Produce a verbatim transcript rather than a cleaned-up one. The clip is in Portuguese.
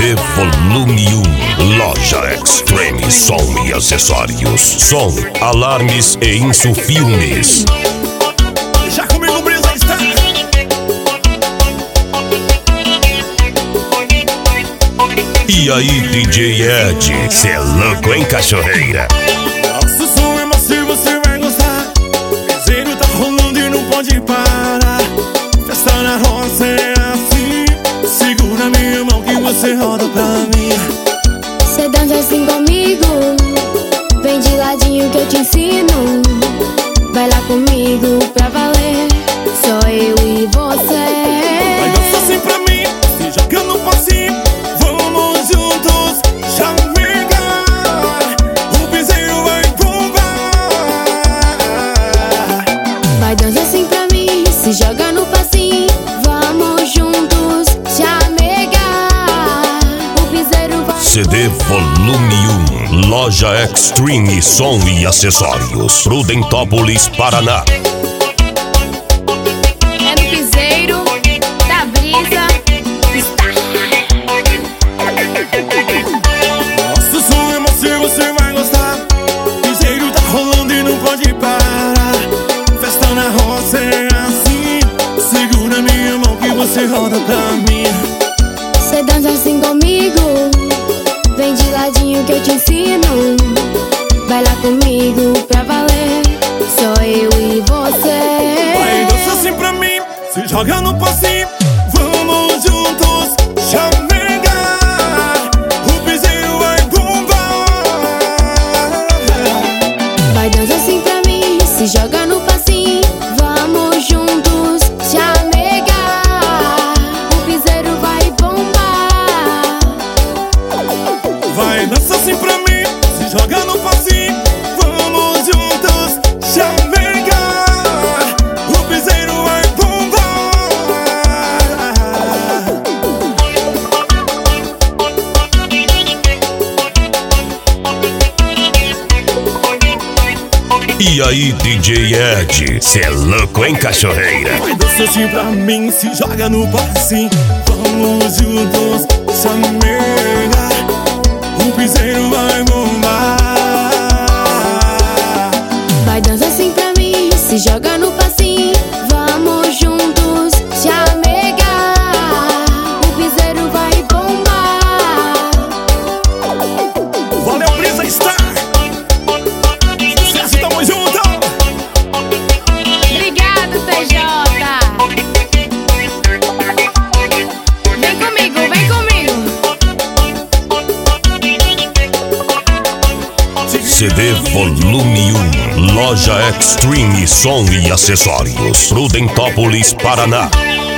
D Volume um, Loja Extreme Som e Acessórios. Som, alarmes e insufilmes. Já comigo, Brisa está. E aí, D J Ed, cê é louco, hein, cachorreira? Nosso som é macio, você vai gostar. Piseiro tá rolando e não pode parar. Festa na roça é assim. Segura minha mão que você roda pra mim. Cê dança assim comigo, vem de ladinho que eu te ensino. Vai lá comigo pra valer, só eu e você. Vai dançar assim pra mim, se joga no passinho. Vamos juntos, chamegar. O piseiro vai bombar. Vai dançar assim pra mim, se joga no passinho. Vamos juntos, chamegar. O piseiro vai C D Volume um, Loja Extreme Som e Acessórios, Prudentópolis, Paraná. É no piseiro da Brisa está. Nosso som é macio, você vai gostar. Piseiro tá rolando e não pode parar. Festa na roça é assim. Segura minha mão que você roda pra mim. Cê dança assim comigo, vem de ladinho que eu te ensino. Vai lá comigo pra valer, só eu e você. Vai dançar assim pra mim, se joga no passinho. Vamos juntos, chamegar. O piseiro vai bombar. Vai dançar assim pra mim, se joga no passinho. Vamos juntos, chamegar. O piseiro vai bombar. Vai dançar assim pra mim, se joga no passinho. Vamos juntos, chamegar. O piseiro vai bombar. E aí, D J Ed, cê é louco, hein, cachorreira? Vai dançar assim pra mim, se joga no passinho. Vamos juntos, chamegar. O piseiro vai bombar. Vai dançar assim pra mim, se joga no passinho. Vamos juntos, chamegar. O piseiro vai bombar. Valeu, Brisa está. Sucesso, tamo junto. Obrigado, T J. Vem comigo, vem comigo. C D Volume um, Loja Extreme Som e Acessórios, Prudentópolis, Paraná.